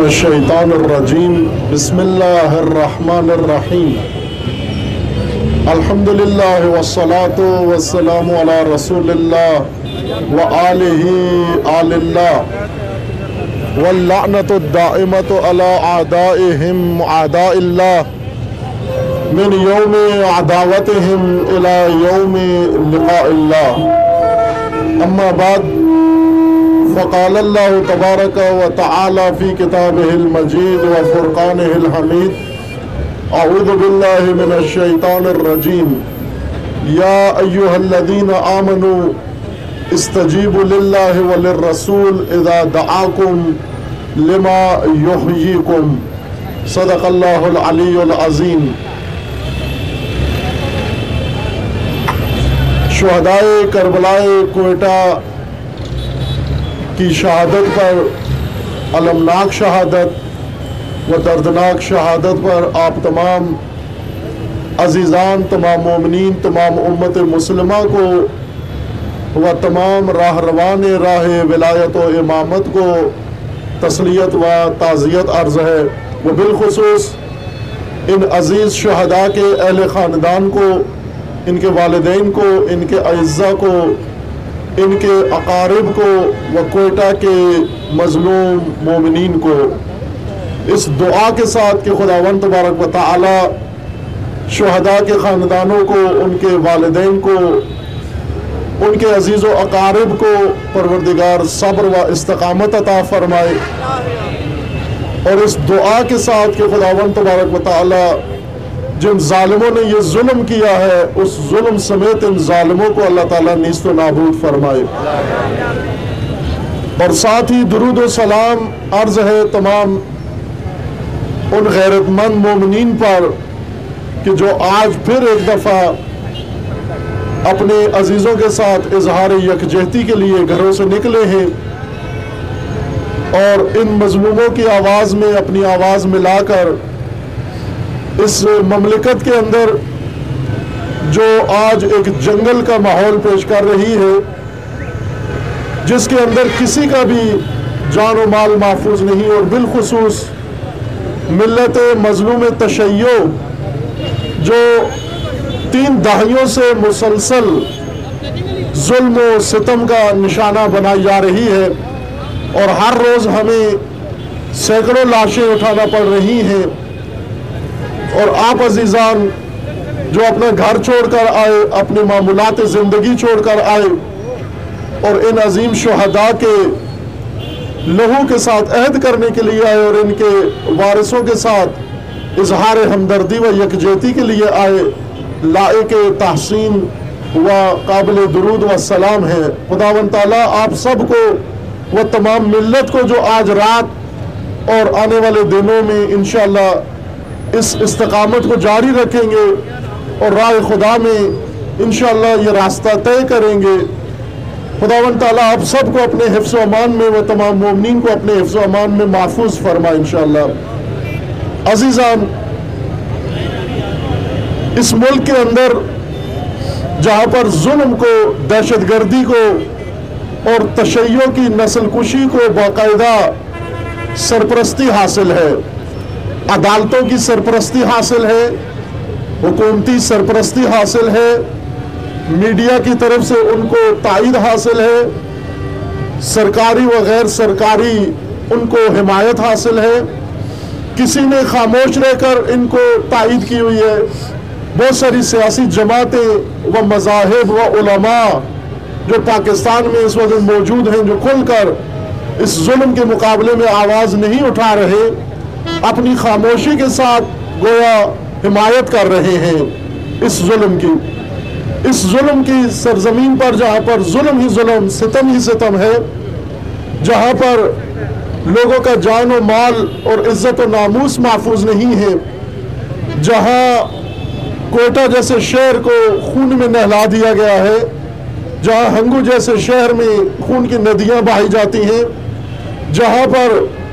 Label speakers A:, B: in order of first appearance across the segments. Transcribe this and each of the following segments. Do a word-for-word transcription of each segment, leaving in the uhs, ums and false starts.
A: शैतानुर्रजीम बिस्मिल्लाहिर्रहमानिर्रहीम अल्हम्दुलिल्लाह वस्सलातु वस्सलामु अला रसूलिल्लाह व आलिहि आलिल्लाह वल्लअनतु दाइमतु अला आदाइहिम आदाइल्लाह मिन यौमि अदावतिहिम इला यौमि लिक़ाइल्लाह अम्मा बाद फ़क़ाल अल्लाहु तबारक व तआला फ़ी किताबिहिल मजीद व फ़ुरक़ानिहिल हमीद अऊज़ु बिल्लाहि मिनश शैतानिर रजीम या अय्युहल्लज़ीना आमनू इस्तजीबु लिल्लाहि व लिर्रसूल इज़ा दआकुम लिमा युहयीकुम सदक़ल्लाहुल अलीयुल अज़ीम। शुहदाए करबलाए कोयटा की शहादत पर, अलमनाक शहादत व दर्दनाक शहादत पर आप तमाम अजीज़ान, तमाम मोमिनीन, तमाम उम्मत मुस्लिमा को व तमाम राह रवान राह विलायत व इमामत को तस्लियत व ताज़ियत अर्ज़ है। व बिलखुसूस इन अज़ीज़ शहदा के अहल ख़ानदान को, इनके वालिदैन को, इनके अइज़्ज़ा को, इनके अकारिब को व कोयटा के मज़लूम मोमिनीन को इस दुआ के साथ कि खुदावंद तबारक व तआला शुहदा के ख़ानदानों को, उनके वालिदैन को, उनके अजीज़ व अकारिब को परवरदिगार सब्र व इस्तकामत अता फरमाए। और इस दुआ के साथ कि खुदावंद तबारक व तआला जिन जालिमों ने ये जुल्म किया है, उस जुल्म समेत इन जालिमों को अल्लाह ताला नीस्त नाबूद फरमाए। और साथ ही दुरूद व सलाम अर्ज है तमाम उन गैरतमंद मोमिनीन पर कि जो आज फिर एक दफ़ा अपने अजीज़ों के साथ इजहार यकजहती के लिए घरों से निकले हैं और इन मजलूमों की आवाज़ में अपनी आवाज़ मिलाकर इस ममलिकत के अंदर जो आज एक जंगल का माहौल पेश कर रही है, जिसके अंदर किसी का भी जान और माल महफूज नहीं, और बिलखुसूस मिल्लत मजलूम तशय्यो जो तीन दहाइयों से मुसलसल जुल्म व सितम का निशाना बनाई जा रही है और हर रोज़ हमें सैकड़ों लाशें उठाना पड़ रही हैं। और आप अजीज़ान जो अपना घर छोड़कर आए, अपने मामूलात ज़िंदगी छोड़कर आए और इन अजीम शुहदा के लहू के साथ अहद करने के लिए आए और इनके वारिसों के साथ इजहार हमदर्दी व यकजहती के लिए आए, लायक तहसीन व काबिल दुरूद व सलाम है। खुदावंद ताला आप सबको व तमाम मिल्लत को जो आज रात और आने वाले दिनों में इंशाअल्लाह इस इस्तकामत को जारी रखेंगे और राह खुदा में इंशाअल्लाह ये रास्ता तय करेंगे। खुदावंद ताला आप सबको अपने हिफ्ज़ व अमान में व तमाम मोमिनीन को अपने हिफ्ज़ व अमान में महफूज फरमाए इंशाअल्लाह। अज़ीज़ान, इस मुल्क के अंदर जहाँ पर जुल्म को, दहशतगर्दी को और तशय्यो की नस्ल कुशी को बाकायदा सरपरस्ती हासिल है, अदालतों की सरपरस्ती हासिल है, हुकूमती सरपरस्ती हासिल है, मीडिया की तरफ से उनको तायद हासिल है, सरकारी व गैर सरकारी उनको हिमायत हासिल है, किसी ने खामोश रहकर इनको तायद की हुई है। बहुत सारी सियासी जमातें व मज़ाहिब व उलमा जो पाकिस्तान में इस वक्त मौजूद हैं, जो खुलकर इस जुल्म के मुकाबले में आवाज़ नहीं उठा रहे, अपनी खामोशी के साथ गोया हिमायत कर रहे हैं इस जुल्म की, इस जुल्म की सरजमीन पर जहाँ पर जुल्म ही जुल्म, सितम ही सितम है, जहाँ पर लोगों का जान और माल और इज्जत और नामूस महफूज नहीं है, जहाँ कोयटा जैसे शहर को खून में नहला दिया गया है, जहाँ हंगू जैसे शहर में खून की नदियाँ बहाई जाती हैं, जहाँ पर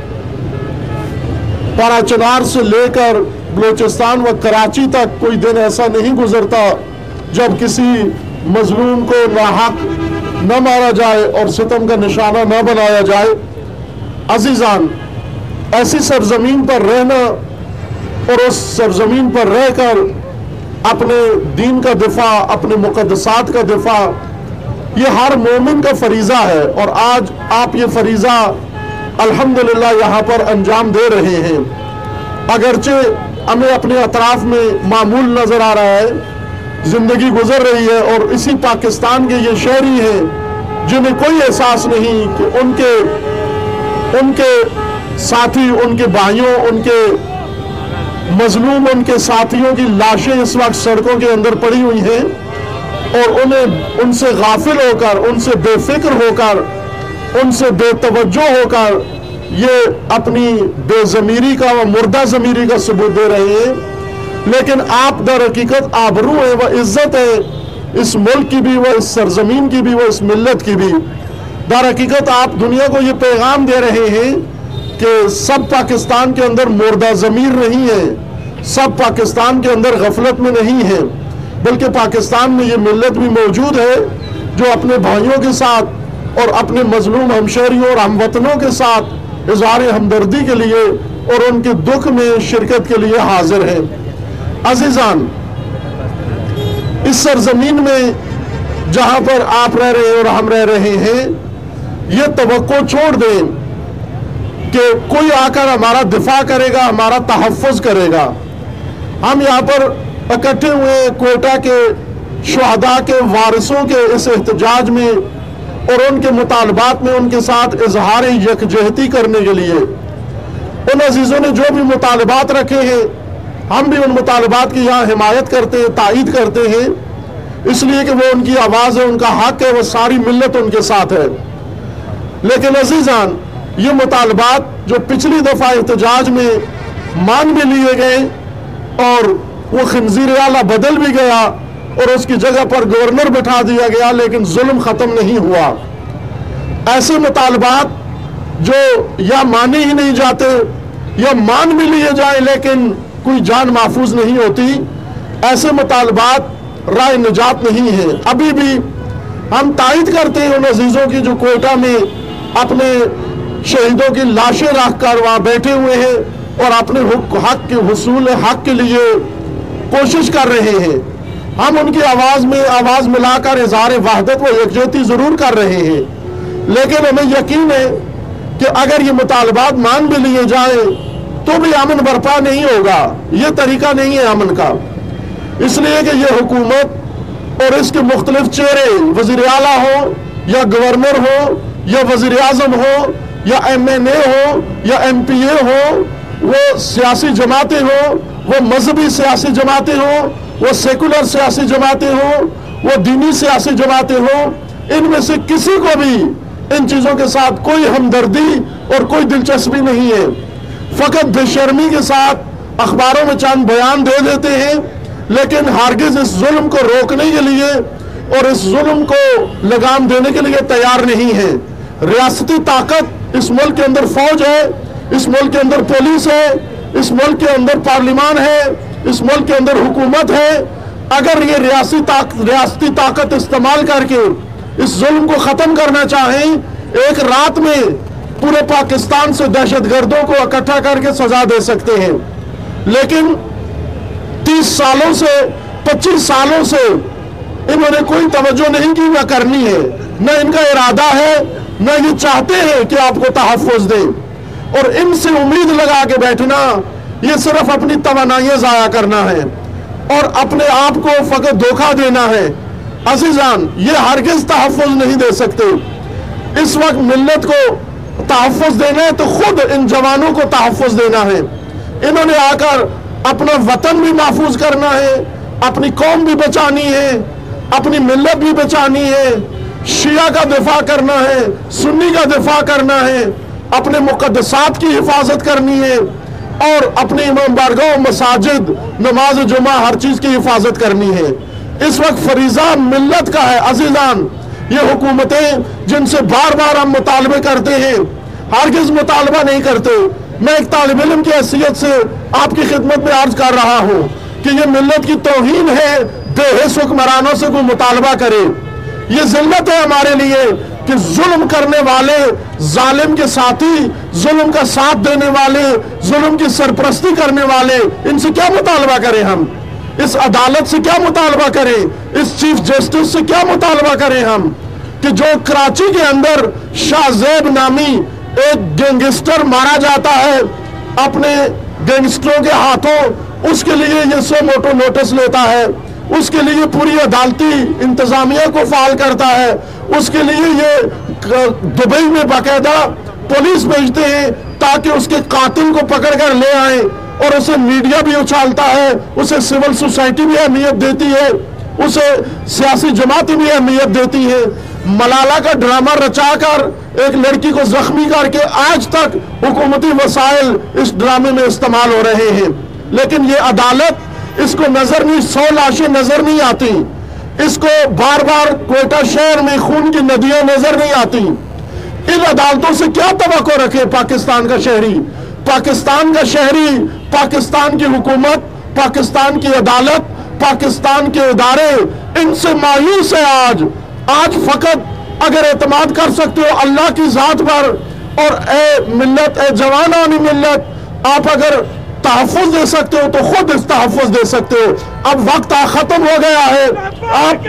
A: पाराचनार से लेकर बलोचिस्तान व कराची तक कोई दिन ऐसा नहीं गुजरता जब किसी मजलूम को नाहक न मारा जाए और सितम का निशाना न बनाया जाए। अजीजान, ऐसी सरजमीन पर रहना और उस सरजमीन पर रहकर अपने दीन का दिफा, अपने मुक़द्दसात का दिफा, ये हर मोमिन का फरीज़ा है। और आज आप ये फरीज़ा अल्हम्दुलिल्लाह यहाँ पर अंजाम दे रहे हैं। अगरचे हमें अपने अतराफ में मामूल नज़र आ रहा है, ज़िंदगी गुजर रही है, और इसी पाकिस्तान के ये शहरी हैं जिन्हें कोई एहसास नहीं कि उनके उनके साथी, उनके भाइयों, उनके मजलूम, उनके साथियों की लाशें इस वक्त सड़कों के अंदर पड़ी हुई हैं, और उन्हें उनसे गाफिल होकर, उनसे बेफिक्र होकर, उनसे बेतवज्जो होकर ये अपनी बेज़मीरी का व मुर्दा ज़मीरी का सबूत दे रहे हैं। लेकिन आप दर हकीकत आबरू है व इज्जत है इस मुल्क की भी, व इस सरजमीन की भी, व इस मिल्लत की भी। दर हकीकत आप दुनिया को ये पैगाम दे रहे हैं कि सब पाकिस्तान के अंदर मुर्दा ज़मीर नहीं है, सब पाकिस्तान के अंदर गफलत में नहीं है, बल्कि पाकिस्तान में ये मिल्लत भी मौजूद है जो अपने भाइयों के साथ और अपने मजलूम हमशहरियों और हमवतनों के साथ इज़हार हमदर्दी के लिए और उनके दुख में शिरकत के लिए हाजिर है। अज़ीज़ान, इस सरजमीन में जहाँ पर आप रह रहे हैं और हम रह रहे हैं, ये तवक्को छोड़ दें कि कोई आकर हमारा दिफा करेगा, हमारा तहफ़्फ़ुज़ करेगा। हम यहाँ पर इकट्ठे हुए कोयटा के शुहदा के वारिसों के इस एहतजाज में और उनके मुतालबात में उनके साथ इजहार यकजहती करने के लिए। उन अजीज़ों ने जो भी मुतालबात रखे हैं, हम भी उन मुतालबात की यहाँ हिमायत करते हैं, तायीद करते हैं, इसलिए कि वो उनकी आवाज़ है, उनका हक है, वो सारी मिल्लत उनके साथ है। लेकिन अजीज़ान, ये मुतालबात जो पिछली दफ़ा एहतजाज में मान भी लिए गए और वो खंजीर आला बदल भी गया और उसकी जगह पर गवर्नर बिठा दिया गया, लेकिन जुल्म ख़त्म नहीं हुआ। ऐसे मुतालबात जो या माने ही नहीं जाते या मान भी लिए जाए लेकिन कोई जान महफूज नहीं होती, ऐसे मुतालबात राय निजात नहीं है। अभी भी हम तायद करते हैं उन अजीज़ों की जो कोयटा में अपने शहीदों की लाशें रख कर वहाँ बैठे हुए हैं और अपने हक के हुसूल हक के लिए कोशिश कर रहे हैं। हम उनकी आवाज़ में आवाज़ मिलाकर इज़हार वहदत व यकजहती ज़रूर कर रहे हैं, लेकिन हमें यकीन है कि अगर ये मुतालबात मान भी लिए जाए तो भी अमन बर्पा नहीं होगा। ये तरीका नहीं है अमन का, इसलिए कि ये हुकूमत और इसके मुख्तलिफ चेहरे, वज़ीर आला हो या गवर्नर हो या वज़ीर आज़म हो या एम एन ए हो या एम पी ए हो, वो सियासी जमातें हो, वो मजहबी सियासी जमातें हो, वो सेकुलर सियासी जमातें हो, वो दीनी सियासी जमातें हो, इनमें से किसी को भी इन चीज़ों के साथ कोई हमदर्दी और कोई दिलचस्पी नहीं है। फ़कत बेशर्मी के साथ अखबारों में चंद बयान दे देते हैं, लेकिन हारगिज़ इस जुल्म को रोकने के लिए और इस जुल्म को लगाम देने के लिए तैयार नहीं है। रियासती ताकत इस मुल्क के अंदर फौज है, इस मुल्क के अंदर पुलिस है, इस मुल्क के अंदर पार्लिमान है, इस मुल्क के अंदर हुकूमत है। अगर ये रियासी ताक, रियासती ताकत इस्तेमाल करके इस जुल्म को ख़त्म करना चाहें, एक रात में पूरे पाकिस्तान से दहशतगर्दों को इकट्ठा करके सजा दे सकते हैं। लेकिन तीस सालों से पच्चीस सालों से इन्होंने कोई तवज्जो नहीं की, न करनी है, न इनका इरादा है, न ये चाहते हैं कि आपको तहफ़्फ़ुज़ दें। और इनसे उम्मीद लगा के बैठना, ये सिर्फ अपनी तवानाइयाँ ज़ाया करना है और अपने आप को फ़कत धोखा देना है। अज़ीज़ान, ये हरगिज़ तहफ़्फ़ुज़ नहीं दे सकते। इस वक्त मिल्लत को तहफ़्फ़ुज़ देना है तो खुद इन जवानों को तहफ़्फ़ुज़ देना है। इन्होंने आकर अपना वतन भी महफूज करना है, अपनी कौम भी बचानी है, अपनी मिल्लत भी बचानी है, शिया का दिफा करना है, सुन्नी का दिफा करना है, अपने मुक़द्दसात की हिफाजत करनी है और अपने इमाम बारगाह, मसाजिद, नमाज जुमा, हर चीज़ की हिफाजत करनी है। इस वक्त फरीज़ा मिल्लत का है। अज़ीज़ान, ये हुकूमतें जिनसे बार बार हम मुतालबे करते हैं, हरगिज़ मुतालबा नहीं करते। मैं एक तालिब इल्म की हैसियत से आपकी खिदमत में अर्ज कर रहा हूँ कि ये मिल्लत की तौहीन है, बेहिस हुक्मरानों से कोई मुतालबा करे। ये जिल्लत है हमारे लिए कि जुल्म करने वाले, जालिम के साथी, जुल्म का साथ देने वाले, जुल्म की सरपरस्ती करने वाले, इनसे क्या मुतालबा करें हम? इस अदालत से क्या मुतालबा करें? इस चीफ जस्टिस से क्या मुतालबा करें हम कि जो कराची के अंदर शाहजेब नामी एक गैंगस्टर मारा जाता है अपने गैंगस्टरों के हाथों, उसके लिए ये सो मोटो नोटिस लेता है, उसके लिए पूरी अदालती इंतजामिया को फाल करता है, उसके लिए ये दुबई में बाकायदा पुलिस भेजते हैं ताकि उसके कातिल को पकड़कर ले आए, और उसे मीडिया भी उछालता है, उसे सिविल सोसाइटी भी अहमियत देती है, उसे सियासी जमातें भी अहमियत देती है। मलाला का ड्रामा रचाकर एक लड़की को जख्मी करके आज तक हुकूमती वसाइल इस ड्रामे में इस्तेमाल हो रहे हैं, लेकिन ये अदालत इसको नजर नहीं, सौ लाशें नजर नहीं आती, इसको बार बार क्वेटा शहर में खून की नदियां नजर नहीं आती। इन अदालतों से क्या तवक्को रखे पाकिस्तान का शहरी? पाकिस्तान का शहरी, पाकिस्तान की हुकूमत, पाकिस्तान की अदालत, पाकिस्तान के इदारे इनसे मायूस है। आज आज फकत अगर एतमाद कर सकते हो अल्लाह की जात पर, और ए मिल्लत, ए जवानानी मिल्लत, आप अगर तहफ़्फ़ुज़ दे सकते हो तो खुद इस तहफ़्फ़ुज़ दे सकते हो। अब वक्त खत्म हो गया है। आप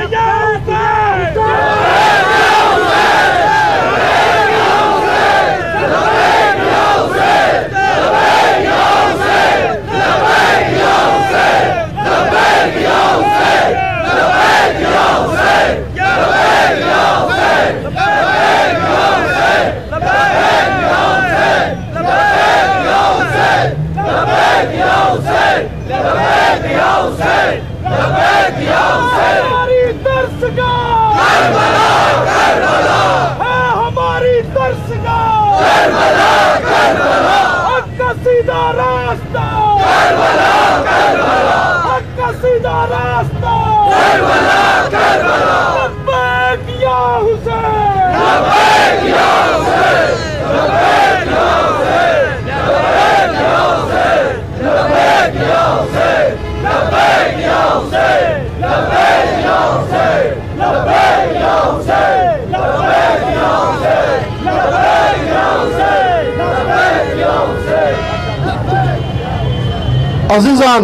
A: अजीजान,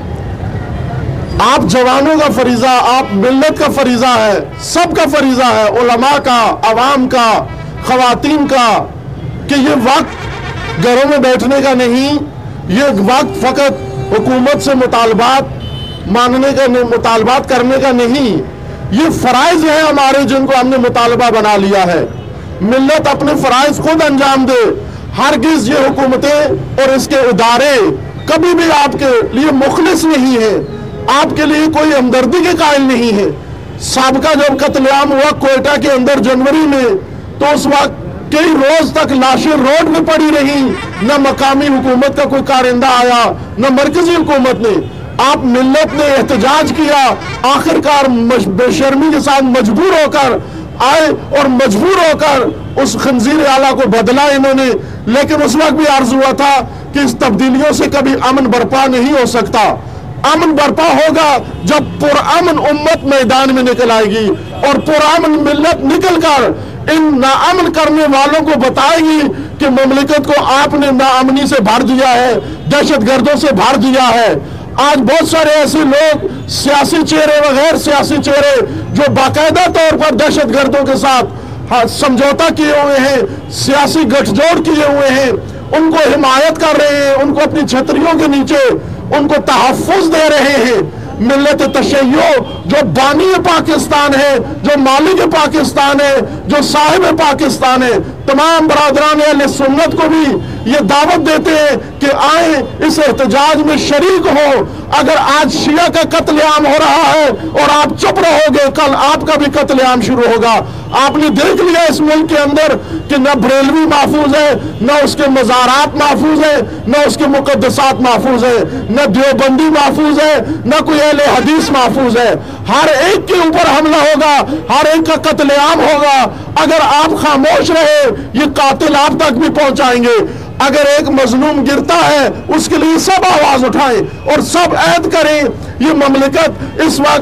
A: आप जवानों का फरीजा, आप मिल्लत का फरीजा है, सबका फरीजा है, उलमा का, अवाम का, खवातीन का, कि ये वक्त घरों में बैठने का नहीं, ये वक्त फकत हुकूमत से मुतालबात मानने का, मुतालबात करने का नहीं, ये फ़राइज़ है हमारे जिनको हमने मुतालबा बना लिया है। मिल्लत अपने फ़राइज़ खुद अंजाम दे। हरगिज़ ये हुकूमतें और इसके इदारे कभी भी आपके लिए मुखलिस नहीं है, आपके लिए कोई हमदर्दी के कायल नहीं है। साबका जब कत्लेआम हुआ कोयटा के अंदर जनवरी में, तो उस वक्त कई रोज तक लाशें रोड में पड़ी रही, न मकामी हुकूमत का कोई कारिंदा आया, न मरकजी हुकूमत ने। आप मिल्लत ने एहतजाज किया, आखिरकार बेशर्मी के साथ मजबूर होकर आए और मजबूर होकर उस खंजीर आला को बदला इन्होंने। लेकिन उस वक्त भी अर्ज हुआ था कि इस तब्दीलियों से कभी अमन बर्पा नहीं हो सकता। अमन बर्पा होगा जब पुरअमन उम्मत मैदान में निकल आएगी, और पुरअमन मिल्लत निकल कर इन नाअमन करने वालों को बताएगी कि मुमलिकत को आपने नाअमनी से भर दिया है, दहशतगर्दों से भर दिया है। आज बहुत सारे ऐसे लोग, सियासी चेहरे व गैर सियासी चेहरे, जो बाकायदा तौर पर दहशतगर्दों के साथ समझौता किए हुए हैं, सियासी गठजोड़ किए हुए हैं, उनको हिमायत कर रहे हैं, उनको अपनी छतरियों के नीचे उनको तहफ़्फ़ुज़ दे रहे हैं। मिल्लत तशय्यो जो बानी पाकिस्तान है, जो मालिक पाकिस्तान है, जो साहिब पाकिस्तान है, तमाम बरादरान अहले सुन्नत को भी ये दावत देते हैं कि आए इस एहतजाज में शरीक हो। अगर आज शिया का कत्लेआम हो रहा है और आप चुप रहोगे, कल आपका भी कत्लेआम शुरू होगा। आपने देख लिया इस मुल्क के अंदर कि न बरेलवी महफूज है, न उसके मज़ारात महफूज है, न उसके मुक़द्दसात महफूज है, न देवबंदी महफूज है, न कोई अहले हदीस महफूज है। हर एक के ऊपर हमला होगा, हर एक का कत्लेआम होगा। अगर आप खामोश रहे, ये कातिल आप तक भी पहुंचाएंगे। अगर एक मजलूम गिरता है, उसके लिए सब आवाज उठाएं और सब ऐद करें। ये ममलिकत इस वक्त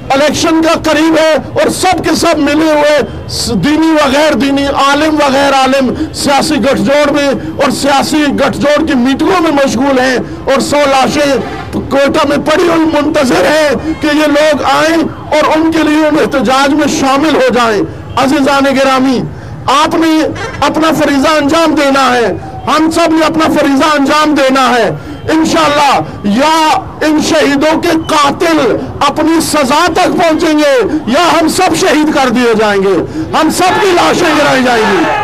A: इलेक्शन का करीब है और सब के सब मिले हुए दीनी व गैर दीनी, आलिम व गैर आलिम सियासी गठजोड़ में और सियासी गठजोड़ की मीटिंगों में मशगूल हैं और सौ लाशें कोयटा में पड़ी हुई मुंतजर है कि ये लोग आए और उनके लिए उन एहतजाज में शामिल हो जाएं। अज़ीज़ान गिरामी, आपने अपना फरीजा अंजाम देना है, हम सब ने अपना फरीजा अंजाम देना है। इंशाअल्लाह या इन शहीदों के कातिल अपनी सजा तक पहुंचेंगे या हम सब शहीद कर दिए जाएंगे, हम सब की लाशें गिराई जाएंगी।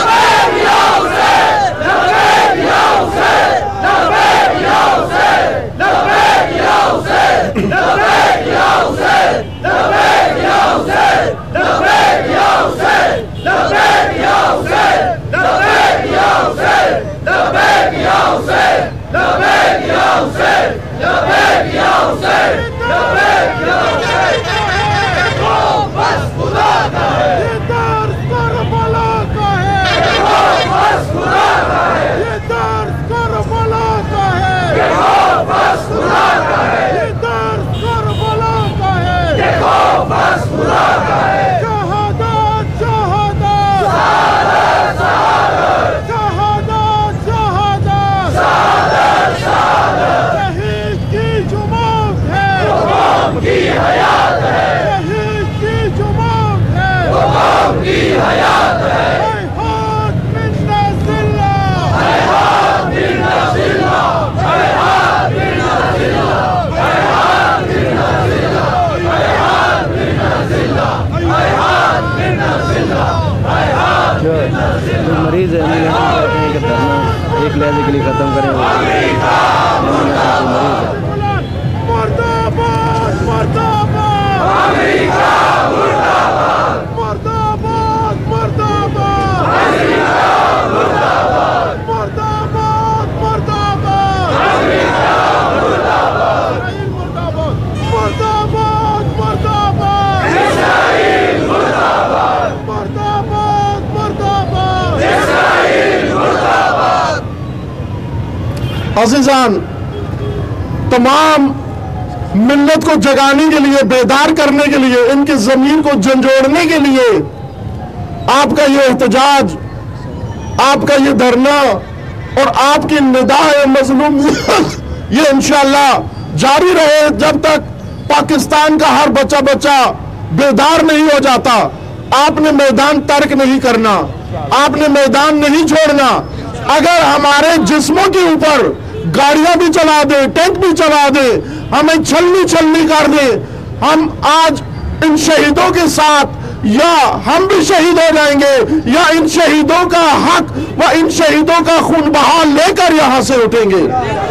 B: मरीज है कि धरना एक लहजे के लिए खत्म करें।
A: अज़ीज़ान, तमाम मिल्लत को जगाने के लिए, बेदार करने के लिए, इनकी जमीन को झंझोड़ने के लिए आपका ये एहतजाज, आपका ये धरना और आपकी निदाए मज़लूमियत ये इंशाअल्लाह जारी रहे जब तक पाकिस्तान का हर बच्चा बच्चा बेदार नहीं हो जाता। आपने मैदान तर्क नहीं करना, आपने मैदान नहीं छोड़ना। अगर हमारे जिस्मों के ऊपर गाड़ियां भी चला दे, टैंक भी चला दे, हमें छलनी छलनी कर दे, हम आज इन शहीदों के साथ या हम भी शहीद हो जाएंगे या इन शहीदों का हक व इन शहीदों का खून बहा लेकर यहां से उठेंगे।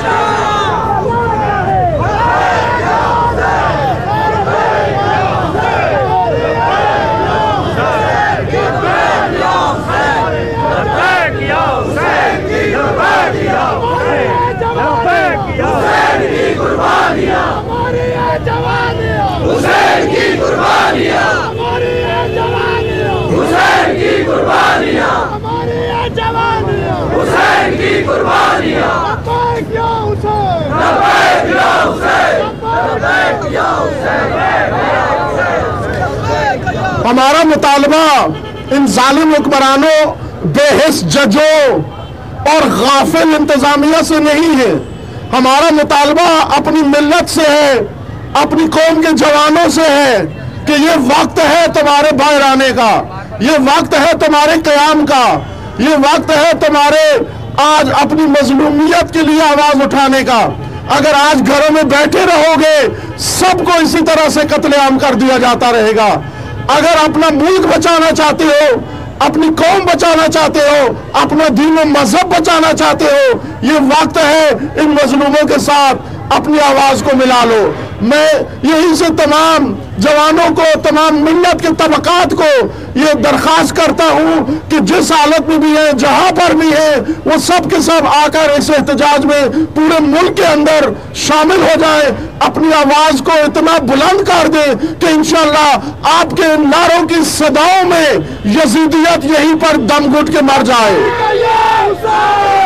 A: हमारा मुतालबा इन जालिम हुक्मरानों, बेहिस जजों और गाफिल इंतजामिया से नहीं है। हमारा मुतालबा अपनी मिल्लत से है, अपनी कौम के जवानों से है कि ये वक्त है तुम्हारे बाहर आने का, ये वक्त है तुम्हारे क़याम का, ये वक्त है तुम्हारे आज अपनी मजलूमियत के लिए आवाज उठाने का। अगर आज घरों में बैठे रहोगे सबको इसी तरह से कत्लेआम कर दिया जाता रहेगा। अगर अपना मुल्क बचाना चाहते हो, अपनी कौम बचाना चाहते हो, अपना दीन और मजहब बचाना चाहते हो, ये वक्त है इन मजलूमों के साथ अपनी आवाज को मिला लो। मैं यही से तमाम जवानों को, तमाम मिल्लत के तबकात को ये दरख्वास्त करता हूं कि जिस हालत में भी है, जहां पर भी है, वो सब के सब आकर इस एहतजाज में पूरे मुल्क के अंदर शामिल हो जाए, अपनी आवाज को इतना बुलंद कर दे कि इंशाअल्लाह आपके नारों की सदाओं में यजीदियत यहीं पर दम घुट के मर जाए।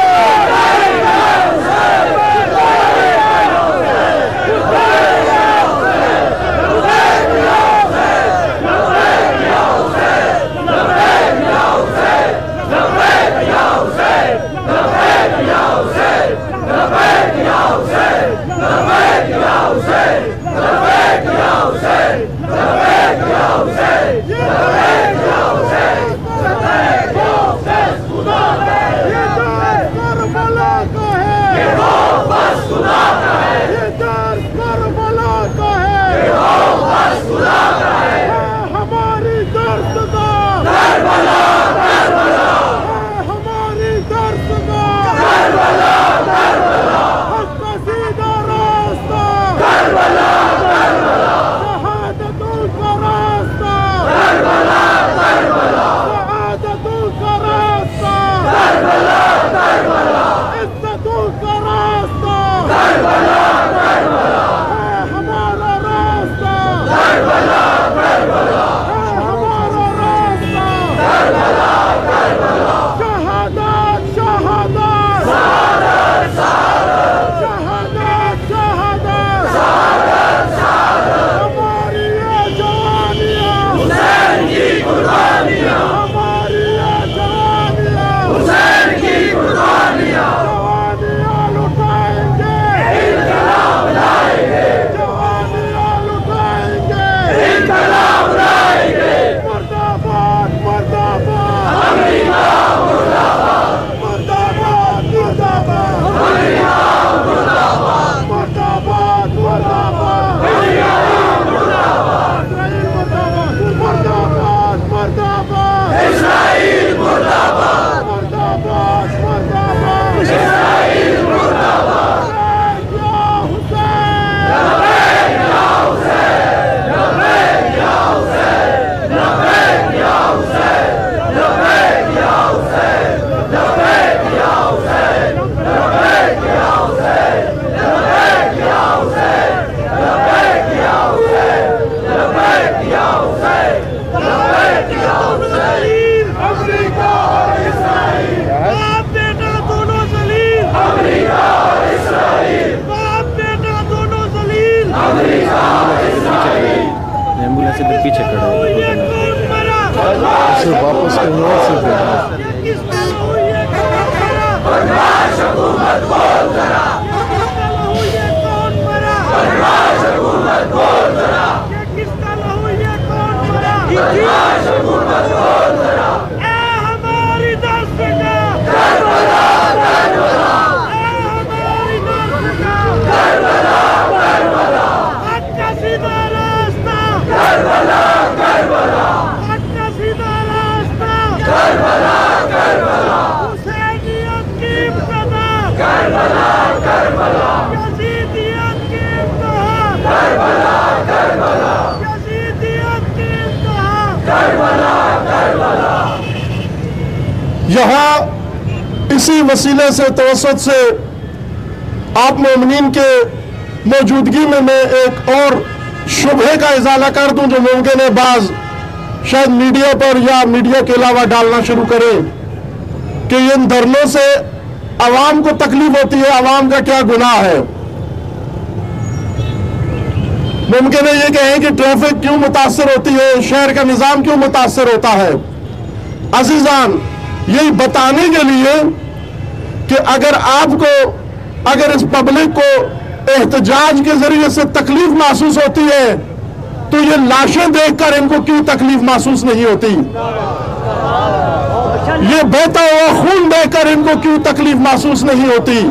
A: यहाँ इसी वसीले से तवसत से आप मोमिनीन के मौजूदगी में मैं एक और शुबहे का इजाला कर दूं जो मुमकिन है बाज शायद मीडिया पर या मीडिया के अलावा डालना शुरू करें कि इन धरनों से आवाम को तकलीफ होती है। आवाम का क्या गुनाह है? मुमकिन है ये कहें कि ट्रैफिक क्यों मुतासर होती है, शहर का निजाम क्यों मुतासर होता है। अजीजान, यही बताने के लिए कि अगर आपको अगर इस पब्लिक को एहतजाज के जरिए से तकलीफ महसूस होती है तो ये लाशें देखकर इनको क्यों तकलीफ महसूस नहीं होती? ये बहता हुआ खून देखकर इनको क्यों तकलीफ महसूस नहीं होती?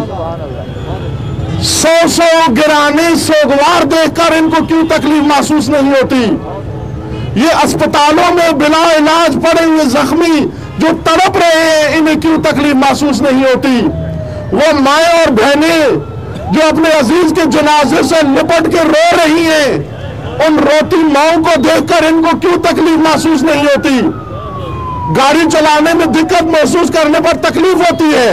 A: सौ सौ गिराने सोगवार देखकर इनको क्यों तकलीफ महसूस नहीं होती? ये अस्पतालों में बिना इलाज पड़े हुए जख्मी जो तड़प रहे हैं इन्हें क्यों तकलीफ महसूस नहीं होती? वो माए और बहनें जो अपने अजीज के जनाजे से लिपट के रो रही हैं, उन रोती माओं को देखकर इनको क्यों तकलीफ महसूस नहीं होती? गाड़ी चलाने में दिक्कत महसूस करने पर तकलीफ होती है,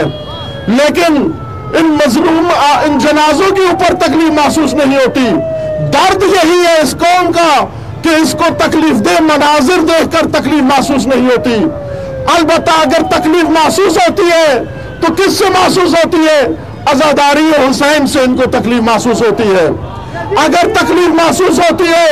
A: लेकिन इन मजलूम इन जनाजों के ऊपर तकलीफ महसूस नहीं होती। दर्द यही है इस कौम का कि इसको तकलीफ दे मनाजिर देखकर तकलीफ महसूस नहीं होती। अलबत्ता अगर तकलीफ महसूस होती है तो किससे महसूस होती है? अज़ादारी हुसैन से इनको तकलीफ महसूस होती है। अगर तकलीफ महसूस होती है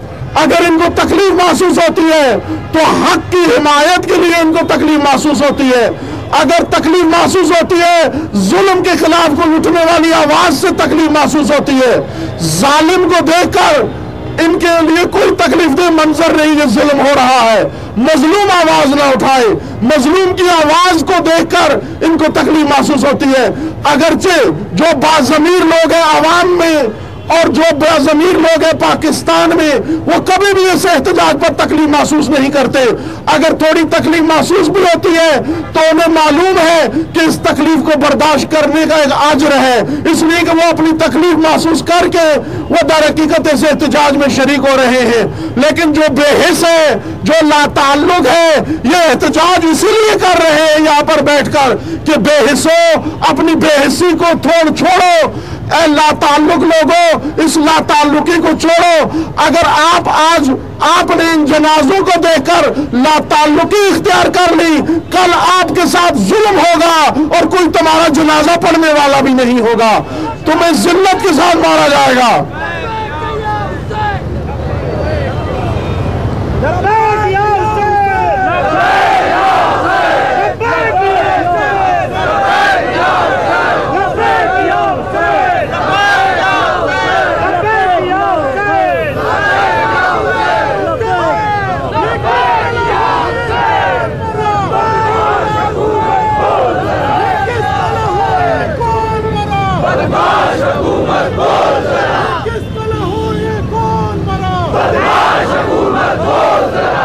A: अगर इनको तकलीफ महसूस होती है तो हक की हिमायत के लिए इनको तकलीफ महसूस होती है। अगर तकलीफ महसूस होती है जुल्म के खिलाफ को उठने वाली आवाज से तकलीफ महसूस होती है। जालिम को देखकर इनके लिए कोई तकलीफ दे मंजर नहीं ये जुल्म हो रहा है, मजलूम आवाज ना उठाए, मजलूम की आवाज को देखकर इनको तकलीफ महसूस होती है। अगरचे जो बाज़मीर लोग हैं आवाम में और जो बेज़मीर लोग हैं पाकिस्तान में, वो कभी भी इस एहतजाज पर तकलीफ महसूस नहीं करते। अगर थोड़ी तकलीफ महसूस भी होती है तो उन्हें मालूम है कि इस तकलीफ को बर्दाश्त करने का एक अजर है, इसलिए कि वो अपनी तकलीफ महसूस करके वो दर हकीकत इस एहतजाज में शरीक हो रहे हैं। लेकिन जो बेहिस है, जो लाताल्लुक है, ये एहतजाज इसीलिए कर रहे हैं यहाँ पर बैठकर कि बेहिसो अपनी बेहिसी को थोड़ छोड़ो, ए लाताल्लुक लोगों इस लाताल्लुकी को छोड़ो। अगर आप आज आपने इन जनाजों को देखकर लाताल्लुकी इख्तियार कर ली, कल आपके साथ जुल्म होगा और कोई तुम्हारा जनाजा पढ़ने वाला भी नहीं होगा, तुम्हें जिल्लत के साथ मारा जाएगा।
C: किस तरह हो ये कौन मरा?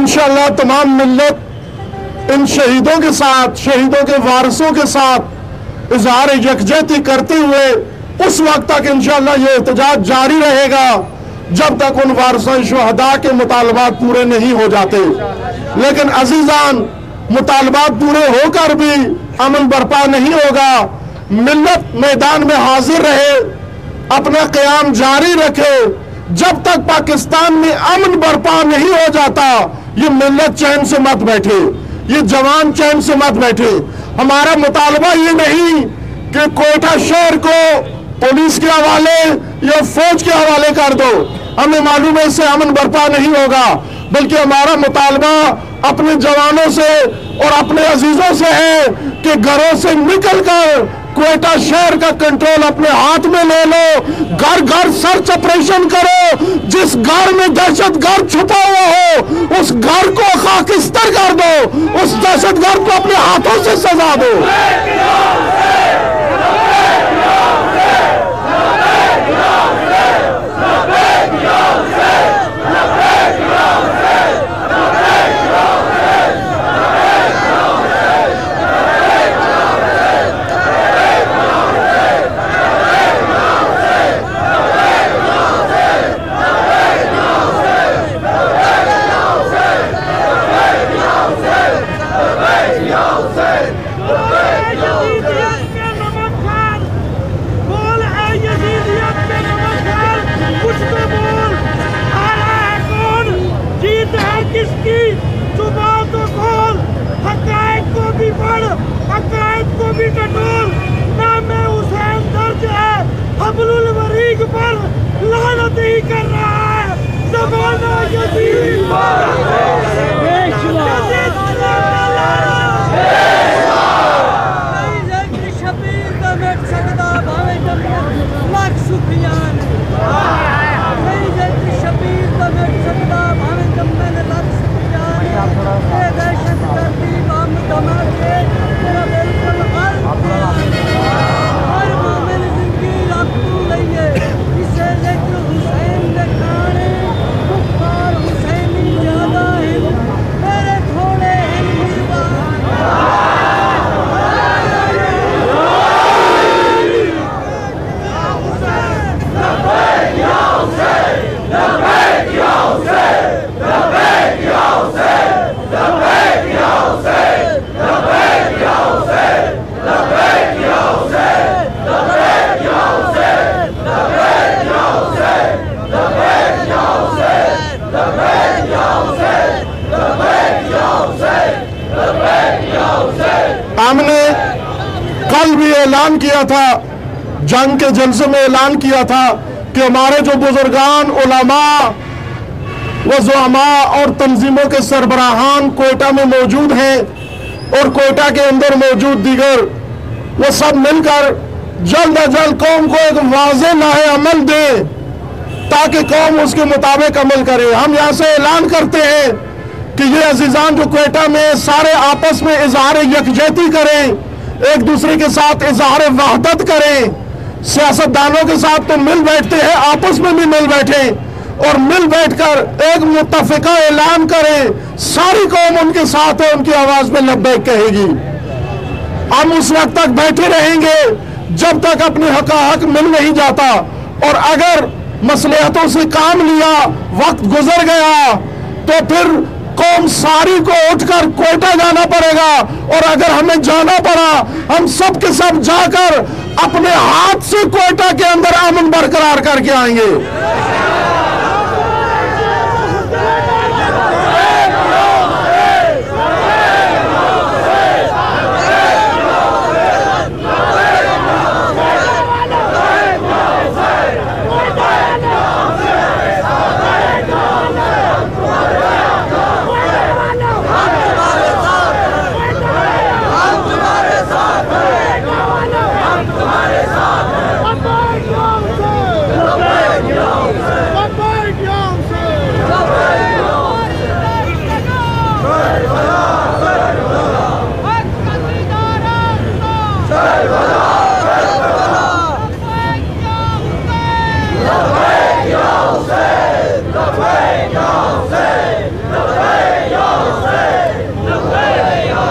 A: इंशाअल्लाह तमाम मिल्लत इन शहीदों के साथ, शहीदों के वारसों के साथ इजहार यकजहती करते हुए उस वक्त तक इंशाअल्लाह ये एहतजाज जारी रहेगा जब तक उन वारसां शुहदा के मुतालबात पूरे नहीं हो जाते। लेकिन अजीजान, मुतालबात पूरे होकर भी अमन बर्पा नहीं होगा। मिल्लत मैदान में हाजिर रहे, अपना क़याम जारी रखे। जब तक पाकिस्तान में अमन बर्पा नहीं हो जाता, ये मिल्लत चैन से मत बैठे, ये जवान चैन से मत बैठे। हमारा मुतालबा ये नहीं कि कोयटा शहर को पुलिस के हवाले या फौज के हवाले कर दो, हमें मालूम है इससे अमन बर्पा नहीं होगा, बल्कि हमारा मुतालबा अपने जवानों से और अपने अजीजों से है कि घरों से निकलकर कोयटा शहर का कंट्रोल अपने हाथ में ले लो। घर घर सर्च ऑपरेशन करो, जिस घर में दहशतगर्द छुपा हुआ हो उस घर को खाकिस्तर कर दो, उस दहशतगर्द को अपने हाथों से सजा दो। हमने कल भी ऐलान किया था, जंग के जलसे में ऐलान किया था कि हमारे जो बुजुर्गान, उलमा व ज़ुअमा और तंजीमों के सरबराहान कोयटा में मौजूद हैं और कोयटा के अंदर मौजूद दीगर, वो सब मिलकर जल्द अज जल्द कौम को एक वाज़ेह लाहे अमल दे ताकि कौम उसके मुताबिक अमल करे। हम यहाँ से ऐलान करते हैं कि ये अजीजान जो कोयटा में सारे आपस में इजहार यकजहती करें, एक दूसरे के साथ इजहार वहदत करें। सियासतदानों के साथ तो मिल बैठते हैं, आपस में भी मिल बैठे और मिल बैठकर एक मुत्तफ़िका ऐलान करें। सारी कौम उनके साथ है, उनकी आवाज में लब्बैक कहेगी। हम उस वक्त तक बैठे रहेंगे जब तक अपने हक हक मिल नहीं जाता, और अगर मसलिहतों से काम लिया, वक्त गुजर गया, तो फिर कौम सारी को उठकर कोयटा जाना पड़ेगा। और अगर हमें जाना पड़ा, हम सब के सब जाकर अपने हाथ से कोयटा के अंदर अमन बरकरार करके आएंगे।
C: Yeah.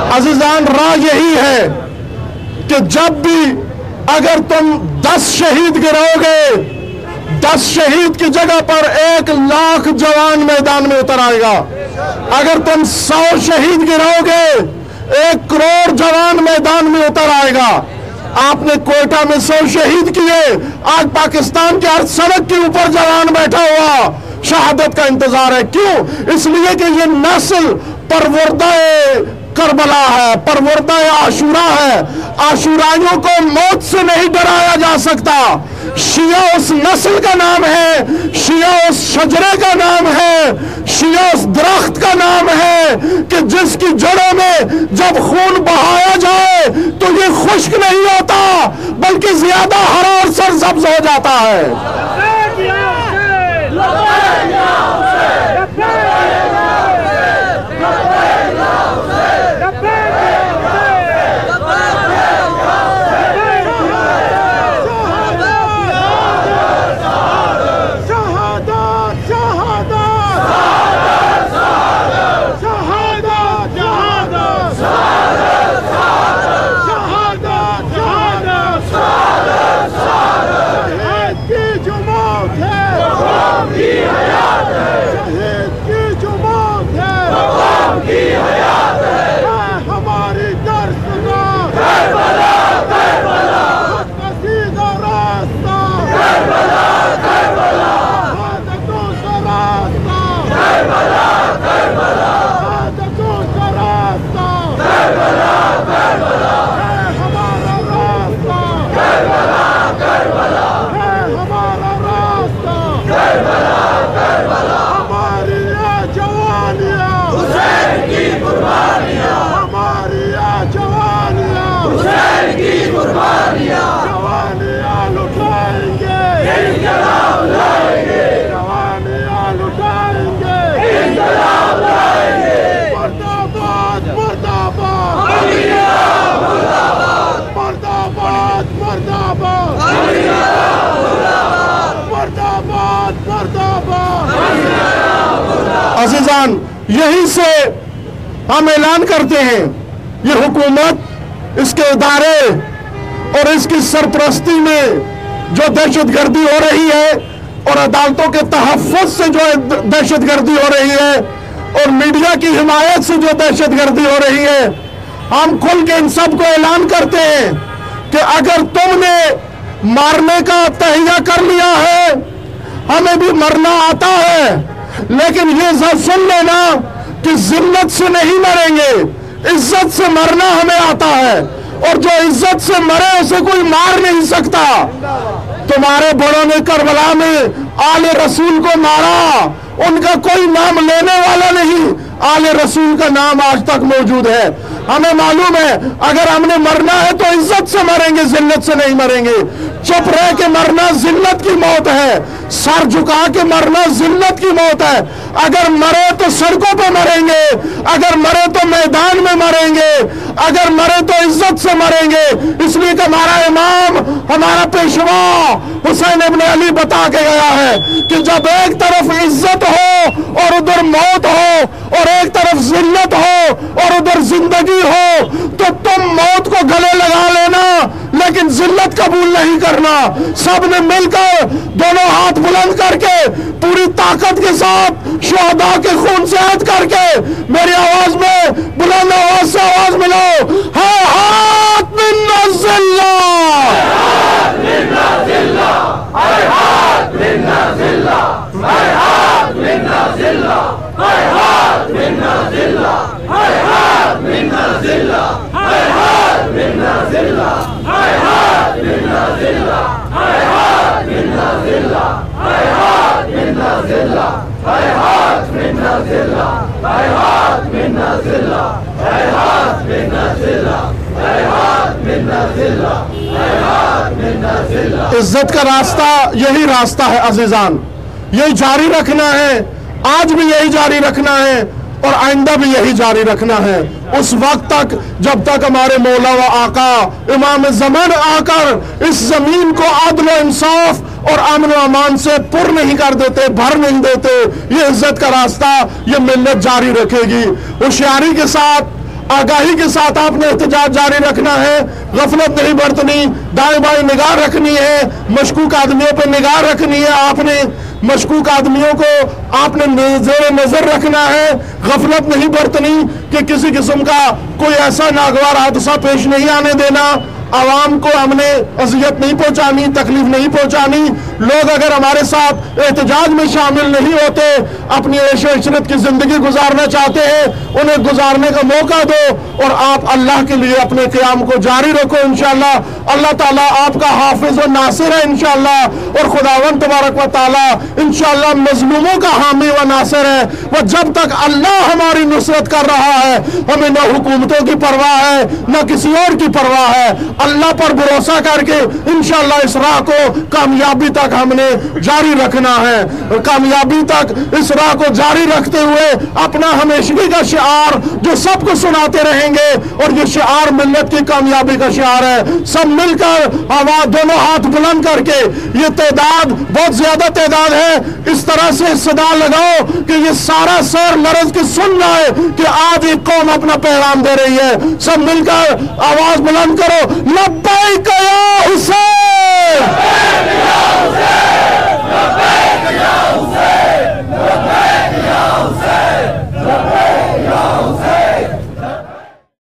A: अज़ीज़ान, राह यही है कि जब भी अगर तुम दस शहीद गिराओगे, दस शहीद की जगह पर एक लाख जवान मैदान में उतर आएगा। अगर तुम सौ शहीद गिराओगे, एक करोड़ जवान मैदान में उतर आएगा। आपने कोयटा में सौ शहीद किए, आज पाकिस्तान के हर सड़क के ऊपर जवान बैठा हुआ शहादत का इंतजार है। क्यों? इसलिए कि ये नस्ल परवरदा करबला है, परवरदा आशुरा है। आशुराइयों को मौत से नहीं डराया जा सकता। शिया उस नस्ल का नाम है, शिया उस शजरे का नाम है, शिया उस दरख्त का नाम है कि जिसकी जड़ों में जब खून बहाया जाए तो ये खुश्क नहीं होता बल्कि ज्यादा हरा और सरसब्ज हो जाता है। अज़ीज़ान, यही से हम ऐलान करते हैं, ये हुकूमत, इसके इदारे और इसकी सरपरस्ती में जो दहशतगर्दी हो रही है और अदालतों के तहफ़्फ़ुज़ से जो दहशतगर्दी हो रही है और मीडिया की हिमायत से जो दहशतगर्दी हो रही है, हम खुल के इन सब को ऐलान करते हैं कि अगर तुमने मारने का तहिया कर लिया है, हमें भी मरना आता है, लेकिन ये सुन लेना कि जिल्लत से नहीं मरेंगे, इज्जत से मरना हमें आता है। और जो इज्जत से मरे उसे कोई मार नहीं सकता। तुम्हारे बड़ों ने करबला में आले रसूल को मारा, उनका कोई नाम लेने वाला नहीं, आले रसूल का नाम आज तक मौजूद है। हमें मालूम है अगर हमने मरना है तो इज्जत से मरेंगे, जिल्लत से नहीं मरेंगे। चुप रह के मरना जिल्लत की मौत है, सर झुका के मरना जिल्लत की मौत है। अगर मरे तो सड़कों पे मरेंगे, अगर मरे तो मैदान में मरेंगे, अगर मरे तो इज्जत से मरेंगे। इसलिए कि हमारा इमाम, हमारा पेशवा हुसैन इब्न अली बता के गया है कि जब एक तरफ इज्जत हो और उधर मौत हो और एक तरफ जिल्लत हो और उधर जिंदगी हो, तो तुम मौत को गले लगा लेना लेकिन जिल्लत कबूल नहीं करना। सब ने मिलकर दोनों हाथ बुलंद करके पूरी ताकत के साथ शुहदा के खून से ऐद करके मेरी आवाज में बुलंद आवाज से आवाज मिलो, है हाथ मिन्ना जिल्ला, है हाथ मिन्ना जिल्ला, है हाथ मिन्ना जिल्ला, है हाथ मिन्ना जिल्ला, है हाथ मिन्ना जिल्ला, है हाथ मिन्ना जिल्ला, है हाथ मिन्ना जिल्ला, है हाथ मिन्ना जिल्ला, है हाथ मिन्ना जिल्ला, है हाथ मिन्ना जिल्ला, है हाथ मिन्ना जिल्ला, है हाथ मिन्ना जिल्ला, है हाथ मिन्ना जिल्ला, है हाथ मिन्ना जिल्ला, है हाथ मिन्ना जिल्ला। इज्जत का रास्ता यही रास्ता है अज़ीज़ान, यही जारी रखना है, आज भी यही जारी रखना है और आइंदा भी यही जारी रखना है उस वक्त तक जब तक हमारे मौला व आका इमाम ज़मान आकर इस जमीन को अदल व इंसाफ और अमन व अमान से पुर नहीं कर देते, भर नहीं देते। ये इज्जत का रास्ता ये मिल्लत जारी रखेगी। होशियारी के साथ आगाही के साथ आपने एहतजाज जारी रखना है, गफलत नहीं बरतनी, दाएं बाएं निगाह रखनी है, मशकूक आदमियों पर निगाह रखनी है, आपने मशकूक आदमियों को आपने जेर नजर रखना है, गफलत नहीं बरतनी कि किसी किस्म का कोई ऐसा नागवार हादसा पेश नहीं आने देना, आवाम को हमने अजियत नहीं पहुंचानी, तकलीफ नहीं पहुंचानी। लोग अगर हमारे साथ एहतजाज में शामिल नहीं होते, अपनी ऐश इशरत की जिंदगी गुजारना चाहते हैं, उन्हें गुजारने का मौका दो और आप अल्लाह के लिए अपने क़याम को जारी रखो। इंशाअल्लाह अल्लाह ताला आपका हाफिज और नासिर है इंशाअल्लाह, और खुदावंद तबारक व ताला इंशाअल्लाह मजलूमों का हामी व नासिर है। वह जब तक अल्लाह हमारी नुसरत कर रहा है, हमें न हुकूमतों की परवाह है न किसी और की परवाह है। अल्लाह पर भरोसा करके इंशाअल्लाह इस राह को कामयाबी तक हमने जारी रखना है, और कामयाबी तक इस राह को जारी रखते हुए अपना हमेशगी का शिआर जो सबको सुनाते रहेंगे, और ये शिआर मिल्लत की कामयाबी का शिआर है। सब मिलकर आवाज दोनों हाथ बुलंद करके, ये तादाद बहुत ज्यादा तादाद है, इस तरह से सदा लगाओ कि ये सारा शहर लरज की सुन रहा है कि आज एक कौम अपना पैगाम दे रही है। सब मिलकर आवाज बुलंद करो, लब्बैक या हुसैन।